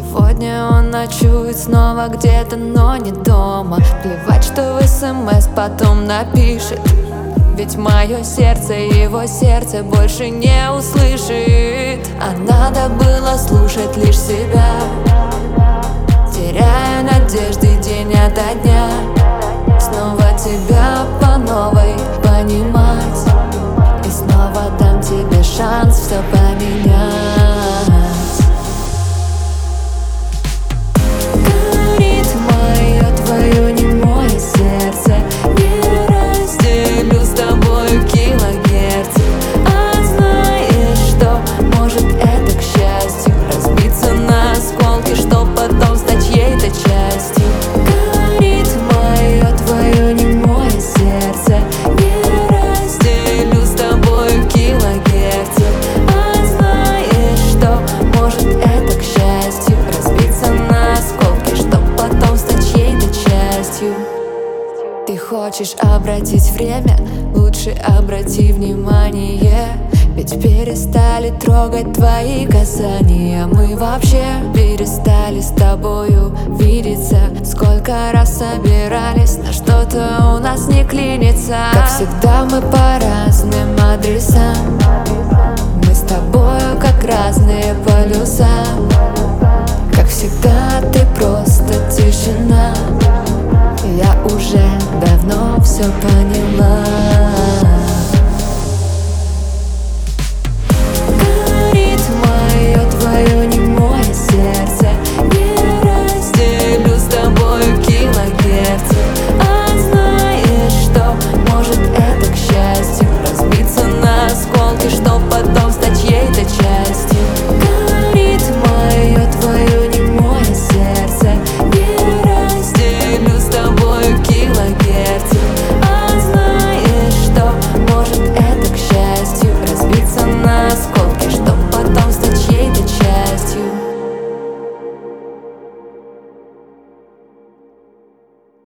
Сегодня он ночует снова где-то, но не дома. Плевать, что в СМС потом напишет, ведь мое сердце его сердце больше не услышит. А надо было слушать лишь себя, теряя надежды день ото дня. Снова тебя по новой понимать, и снова дам тебе шанс все поменять. Горит мое, твое немое сердце, не разделю с тобою килогерц. А знаешь что, может это к счастью, разбиться на осколки, чтоб потом стать чьей-то частью. Горит мое, твое немое сердце, не разделю с тобою килогерц. А знаешь что, может это к счастью, разбиться на осколки, чтоб потом стать чьей-то частью. Ты хочешь обратить время? Лучше обрати внимание, ведь перестали трогать твои касания. Мы вообще перестали с тобою видеться. Сколько раз собирались, но что-то у нас не клинится. Как всегда мы по разным адресам, мы с тобою как разные полюса. Как всегда ты просто тишина, я уже давно все поняла.